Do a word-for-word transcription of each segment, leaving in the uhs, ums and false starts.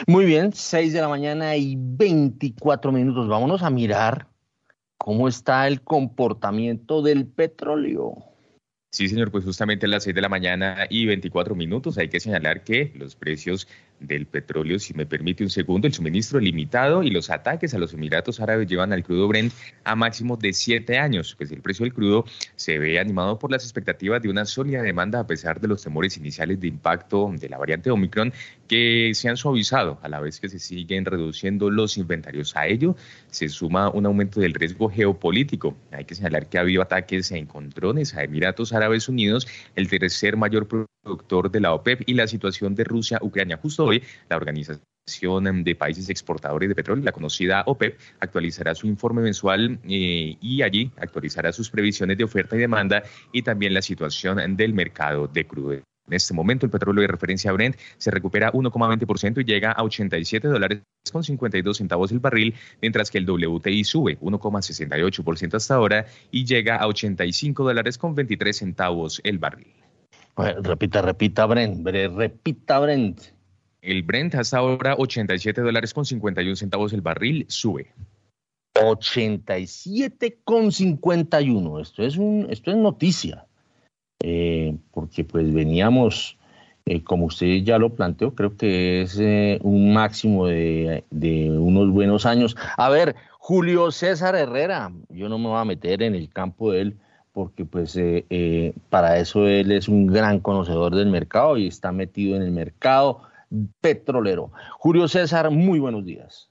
Muy bien, seis de la mañana y veinticuatro minutos. Vámonos a mirar cómo está el comportamiento del petróleo. Sí, señor, pues justamente a las seis de la mañana y veinticuatro minutos hay que señalar que los precios del petróleo, si me permite un segundo, el suministro limitado y los ataques a los Emiratos Árabes llevan al crudo Brent a máximos de siete años. Pues el precio del crudo se ve animado por las expectativas de una sólida demanda a pesar de los temores iniciales de impacto de la variante Omicron que se han suavizado a la vez que se siguen reduciendo los inventarios. A ello se suma un aumento del riesgo geopolítico. Hay que señalar que ha habido ataques en drones a Emiratos Árabes Unidos, el tercer mayor productor de la OPEP, y la situación de Rusia-Ucrania. Justo hoy, la organización de países exportadores de petróleo, la conocida OPEP, actualizará su informe mensual eh, y allí actualizará sus previsiones de oferta y demanda y también la situación del mercado de crudo. En este momento, el petróleo de referencia Brent se recupera uno coma veinte por ciento y llega a ochenta y siete dólares con cincuenta y dos centavos el barril, mientras que el W T I sube uno coma sesenta y ocho por ciento hasta ahora y llega a ochenta y cinco dólares con veintitrés centavos el barril. Bueno, repita, repita, Brent, bre- repita, Brent. El Brent hasta ahora ochenta y siete dólares con cincuenta y un centavos el barril, sube. ochenta y siete con cincuenta y uno. Esto es un, esto es noticia, eh, porque pues veníamos, eh, como usted ya lo planteó, creo que es eh, un máximo de, de unos buenos años. A ver, Julio César Herrera, yo no me voy a meter en el campo de él, porque pues eh, eh, para eso él es un gran conocedor del mercado y está metido en el mercado petrolero. Julio César, muy buenos días.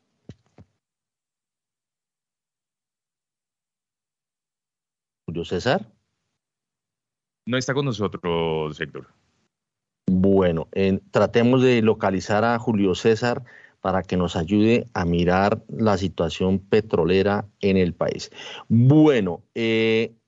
Julio César. No está con nosotros, Héctor. Bueno, en- tratemos de localizar a Julio César para que nos ayude a mirar la situación petrolera en el país. Bueno, eh,